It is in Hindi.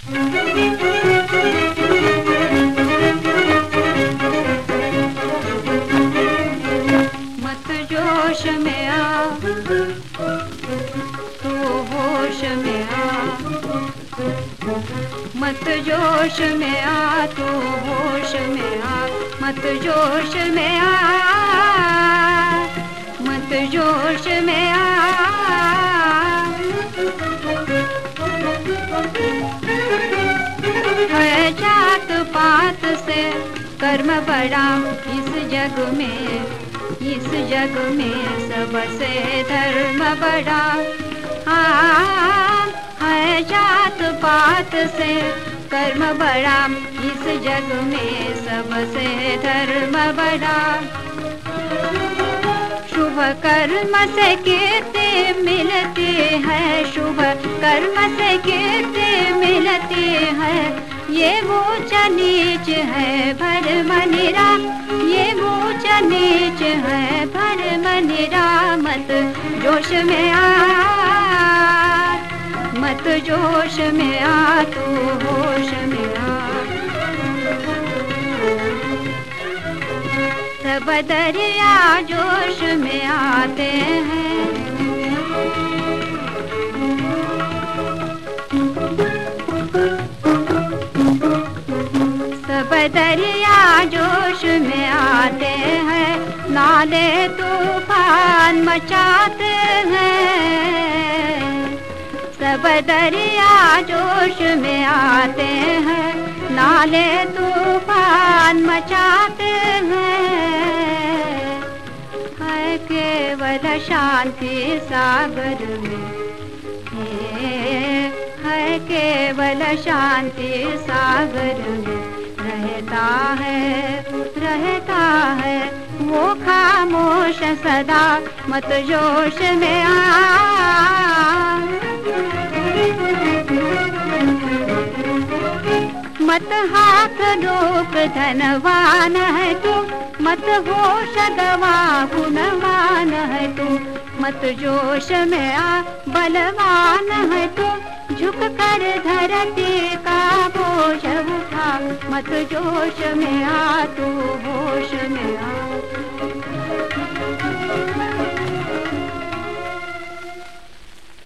मत जोश में आ तू होश में आ, मत जोश में आ तू होश में आ, मत जोश में आ, मत जोश में आ। है जात पात से कर्म बड़ा इस जग में, इस जग में सबसे धर्म बड़ा। हाँ, है जात पात से कर्म बड़ा इस जग में सबसे धर्म बड़ा। शुभ कर्म से कीर्ति मिलती है, शुभ कर्म से कीर्ति मिलती है। ये ऊंच नीच है भरम निरा, ये ऊंच नीच है भरम निरा। मत जोश में आ, मत जोश में आ तू होश में आ। सब दरिया जोश में आते हैं, सब दरिया जोश में आते हैं। नाले तूफान मचाते हैं, सब दरिया जोश में आते हैं। नाले तूफान मचाते हैं। है केवल शांति सागर में, है केवल शांति सागर में रहता है, रहता है वो खामोश सदा। मत जोश में आ, मत हाथ रोक धनवान है तू, मत होश गवा गुणवान है तू। मत जोश में आ बलवान है तू, झुक कर धरती का बोझ उठा। मत जोश में आ तू होश में आ।